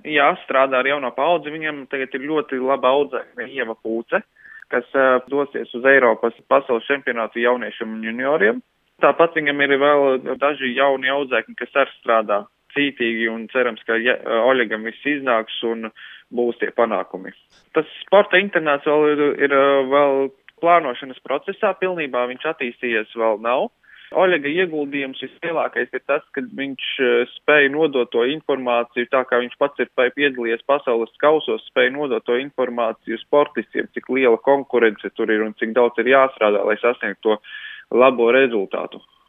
Jā, strādā ar jauno paudzi. Viņam tagad ir ļoti laba audzēkne Ieva Pūce, kas dosies uz Eiropas pasaules čempionātu jauniešiem un junioriem. Tāpat viņam ir vēl daži jauni audzēkņi, kas arī strādā cītīgi un cerams, ka Oļegam viss iznāks un būs tie panākumi. Tas sporta internāts ir vēl plānošanas procesā, pilnībā viņš attīstījies vēl nav. Oļega ieguldījums vislielākais ir tas, ka viņš spēja nodot to informāciju, tā kā viņš pats ir piedalījies pasaules kausos, spēja nodot to informāciju sportistiem, cik liela konkurence tur ir un cik daudz ir jāstrādā, lai sasniegtu to labo rezultātu.